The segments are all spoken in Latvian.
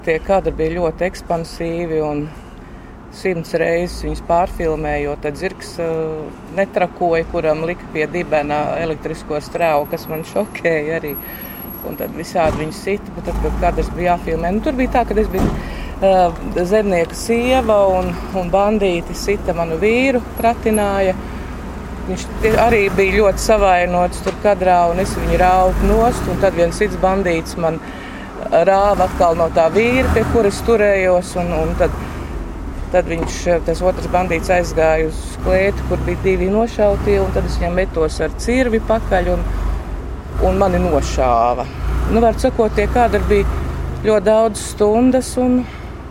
Tie kadri bija ļoti ekspansīvi un 100 reizes viņus pārfilmēja, jo tad zirgs netrakoja, kuram lika pie dibena elektrisko strāvu, kas man šokēja arī. Un tad visādi viņus sita, bet tad, kad kadrs bija jāfilmē, tur bija tā, ka es biju zemnieka sieva un bandīti sita manu vīru, pratināja. Viņš arī bija ļoti savainots tur kadrā, un es viņu raugu nost, un tad viens cits bandīts man rāva atkal no tā vīra, pie kuras turējos, un tad viņš, tas otrs bandīts aizgāja uz klēti, kur bija 2 nošautie, un tad es viņam metos ar cirvi pakaļ, un mani nošāva. Var sakot, tie kadri bija ļoti daudz stundas, un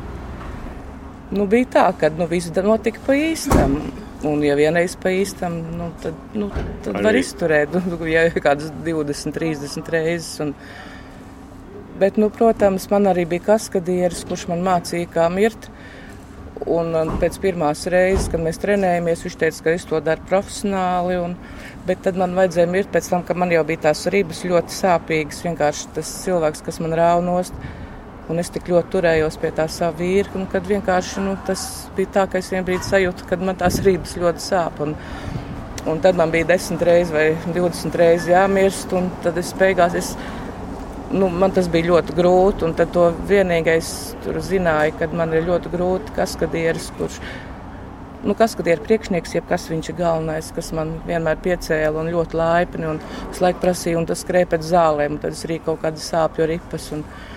bija tā, ka viss notika pa īstam. Un ja vienreiz pa īstam, tad var izturēt, ja kādas 20, 30 reizes. Bet, protams, man arī bija kaskadieris, kurš man mācīja, kā mirt. Un pēc pirmās reizes, kad mēs trenējamies, viņš teica, ka es to daru profesionāli. Bet tad man vajadzēja mirt pēc tam, ka man jau bija tās ribas ļoti sāpīgas. Vienkārši tas cilvēks, kas man rāva nost, un es tik ļoti turējos pie tā sava vīra, kad vienkārši tas bija tā, ka es vienbrīd sajūtu, kad man tās ribas ļoti sāp. Un tad man bija 10 reizes vai 20 reizes jāmirst, un tad es beigās, man tas bija ļoti grūti, un tad to vienīgais tur zināja, kad man ir ļoti grūti kaskadieris, kurš, kaskadiera priekšnieks, jebkas viņš ir galvenais, kas man vienmēr piecēla un ļoti laipni, un es laiku prasīju, un tas skrēja pēc zālēm, un tad es arī kaut kādas sāpju ripas,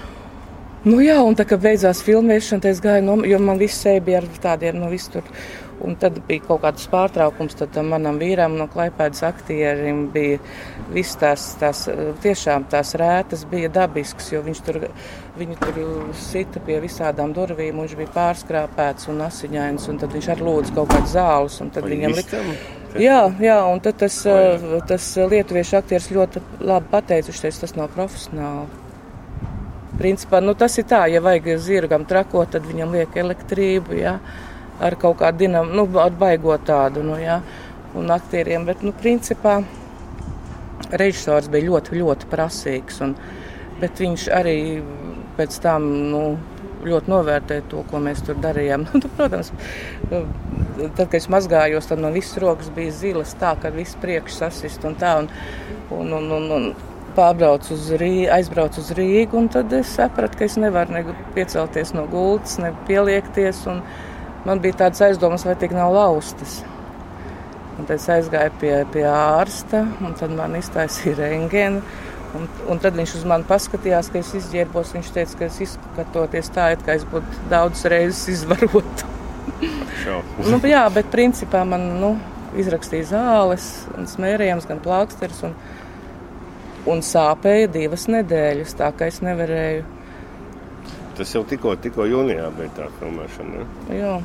un tā, kad beidzās filmēšana, tad es gāju, jo man viss seja bija ar tādiem, viss tur. Un tad bija kaut kāds pārtraukums, tad manam vīram no Klaipēdas aktierim bija viss tiešām tās rētas bija dabisks, jo viņu tur sita pie visādām durvīm, un viņš bija pārskrāpēts un asiņains, un tad viņš arī lūdza kaut kādas zāles, un tad viņam lika. Jā, un tad tas lietuviešu aktieris ļoti labi pateica, viņš teica, tas nav profesionāli. Principā, tas ir tā, ja vajag zirgam trakot, tad viņam liek elektrību, jā, ar kaut kādu ar baigo tādu, un aktieriem, bet, principā, režisors bija ļoti, ļoti prasīgs, bet viņš arī pēc tam, ļoti novērtēja to, ko mēs tur darījām. Protams, tad, kad es mazgājos, tad no visas rokas bija zilas tā, ka viss priekš sasist un tā, un aizbraucu uz Rīgu, un tad es sapratu, ka es nevaru ne piecelties no gultas, ne pieliekties, un man bija tāds aizdomas, vai tik nav laustas. Un tad es aizgāju pie ārsta, un tad man iztaisīja rentgenu, un tad viņš uz mani paskatījās, ka es izģērbos, viņš teica, ka es izskatoties tā, ka es būtu daudz reizes izvarota. Jā, bet principā man, izrakstīja zāles, un smērējams, gan plāksteris, un sāpēja 2 nedēļas, tā ka es nevarēju. Tas jau tikko jūnijā bija tā filmēšana, ne? Jā.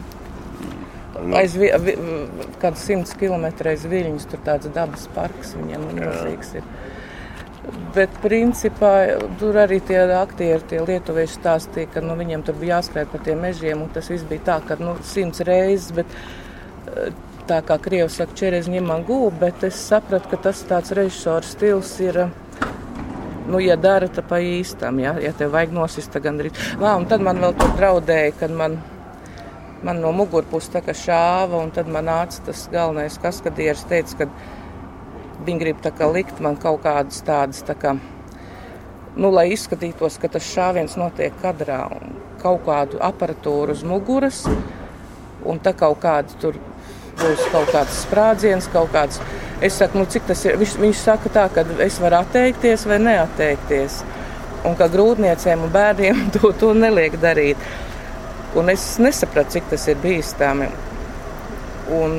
Kāds 100 kilometri aiz Viļņas, tur tāds dabas parks, viņiem milzīgs ir. Bet principā tur arī tie aktieri, tie lietuvieši stāstīja, ka viņiem tur bija jāskrēt par tiem mežiem, un tas viss bija tā, ka 100 reizes, bet tā kā krievi saka, čerez ņemam gūbu, bet es sapratu, ka tas tāds režisora stils ir, ja dara, tad pa īstam, ja tev vajag nosist, tad gandrīz. Un tad man vēl tur draudēja, kad man no mugurpuses tā kā šāva, un tad man nāca tas galvenais kaskadieris, teica, ka viņi grib tā kā likt man kaut kādas tādas, tā kā, lai izskatītos, ka tas šāviens notiek kadrā, un kaut kādu aparatūru uz muguras, un tā kaut kāda tur būs kaut kāds sprādziens, kaut kāds. Es saku, cik tas ir? Viņš saka tā, ka es varu atteikties vai neatteikties. Un ka grūtniecēm un bērniem to neliek darīt. Un es nesapratu, cik tas ir bīstami. Un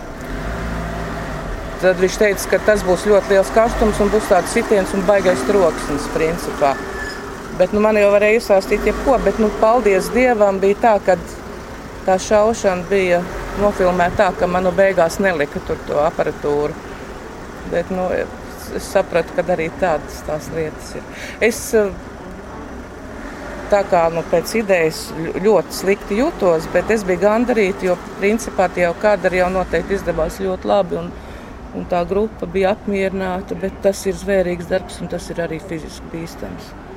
tad viņš teica, ka tas būs ļoti liels karstums un būs tāds sitiens un baigais troksnis, principā. Bet man jau varēja izstāstīt jebko, bet paldies Dievam bija tā, ka tā šaušana bija nofilmēta tā, ka man beigās nelika tur to aparatūru. Bet, es sapratu, ka arī tādas tās lietas ir. Es tā kā pēc idejas ļoti slikti jūtos, bet es biju gandarīta, jo principā tie jau kadri jau noteikti izdevās ļoti labi, un tā grupa bija apmierināta, bet tas ir zvērīgs darbs, un tas ir arī fiziski bīstams.